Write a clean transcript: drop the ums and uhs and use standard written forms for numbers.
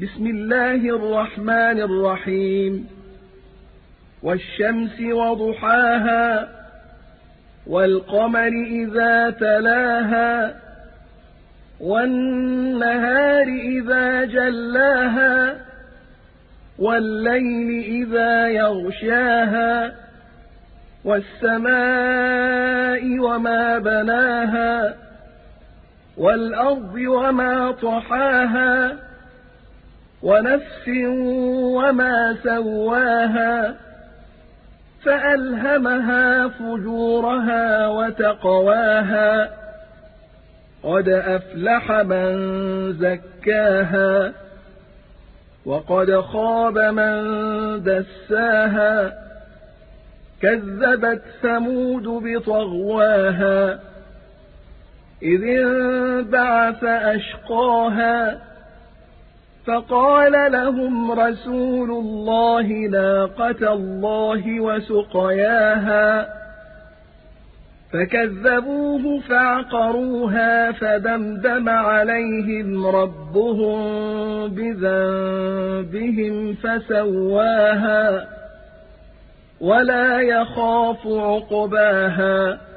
بسم الله الرحمن الرحيم والشمس وضحاها والقمر إذا تلاها والنهار إذا جلاها والليل إذا يغشاها والسماء وما بناها والأرض وما طحاها ونفس وما سواها فألهمها فجورها وتقواها قد أفلح من زكاها وقد خاب من دساها كذبت ثمود بطغواها إذ انبعث أشقاها فقال لهم رسول الله ناقة الله وسقياها فكذبوه فعقروها فدمدم عليهم ربهم بذنبهم فسواها ولا يخاف عقباها